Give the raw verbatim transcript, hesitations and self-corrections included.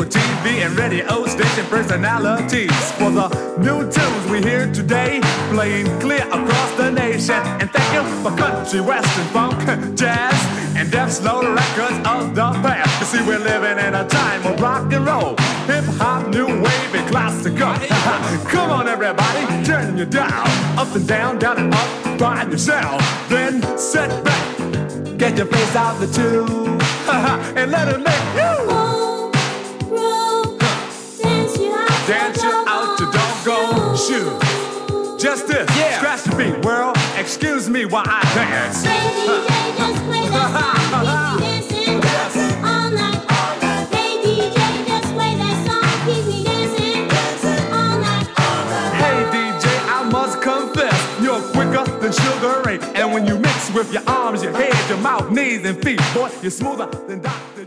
T V and radio station personalities for the new tunes we hear today, playing clear across the nation. And thank you for country, western, funk, jazz, and deaf slow records of the past. You see, we're living in a time of rock and roll, hip hop, new wave, and classical. Come on, everybody, turn your dial up and down, down and up, find yourself. Then sit back, get your face out the tube, and let it make you roll, roll, dance you out, dance you out your doggone shoes. Just this, yeah. Scratch the beat, world. Excuse me while I dance. Hey D J, just play that song, keep me dancing all night. Hey D J, just play that song, keep me dancing all night. Hey D J, I must confess, you're quicker than Sugar Ray. And when you mix with your arms, your head, your mouth, knees, and feet, boy, you're smoother than Doctor